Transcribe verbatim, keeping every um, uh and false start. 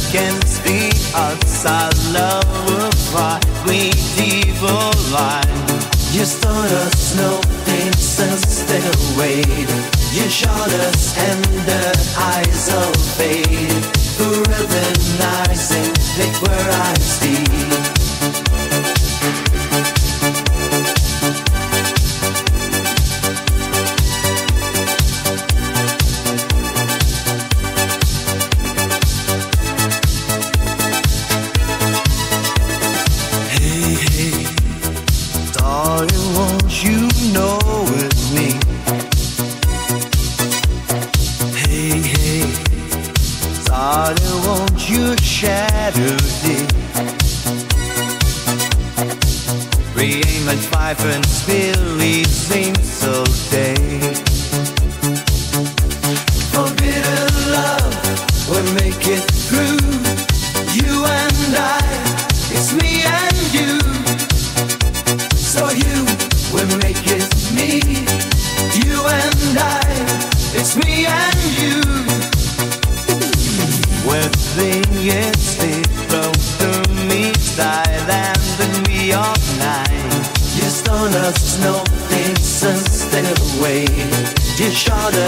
against the odds. Our love will fly, we evil line. You stole us, no innocence still wait. You shot us and the eyes of fate. Scrutinizing it where I see. And Billy seems so dead. Forbidden love, we'll make it through. You and I, it's me and you. So you will make it me. You and I, it's me and you. We're seeing it still close to me, silent and we all night. You stole us, no innocence still away. You shot